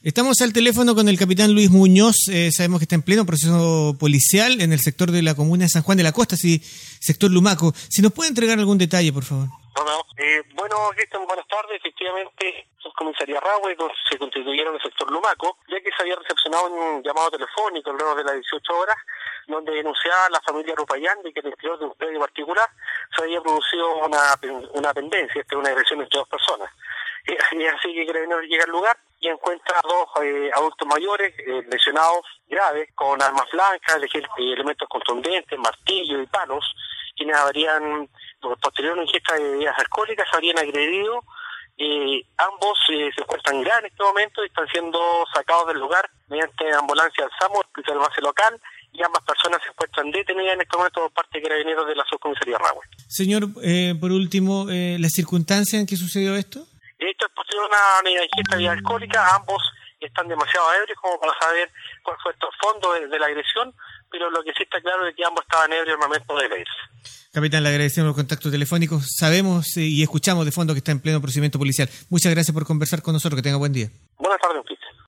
Estamos al teléfono con el capitán Luis Muñoz. Sabemos que está en pleno proceso policial en el sector de la comuna de San Juan de la Costa, sector Lumaco. Si nos puede entregar algún detalle, por favor. Bueno, Cristian, buenas tardes. Efectivamente, Subcomisaría Rahue se constituyeron en el sector Lumaco, ya que se había recepcionado un llamado telefónico luego de las 18 horas, donde denunciaba a la familia Rupayán de que en el interior de un predio particular se había producido una pendencia, una agresión entre dos personas. Y así que Carabineros llega al lugar y encuentra a dos adultos mayores lesionados graves con armas blancas, elementos contundentes, martillos y palos, quienes habrían, posterior a una ingesta de bebidas alcohólicas, se habrían agredido. Ambos se encuentran graves en este momento y están siendo sacados del lugar mediante ambulancia al SAMU, el base local, y ambas personas se encuentran detenidas en este momento por parte de Carabineros de la Subcomisaría Rahue. Señor, por último, ¿las circunstancias en que sucedió esto? Esto es posterior a una ingesta de bebida alcohólica. Ambos están demasiado ebrios como para saber cuál fue el fondo de la agresión, pero lo que sí está claro es que ambos estaban ebrios en el momento de agredirse. Capitán, le agradecemos los contactos telefónicos. Sabemos y escuchamos de fondo que está en pleno procedimiento policial. Muchas gracias por conversar con nosotros. Que tenga buen día. Buenas tardes.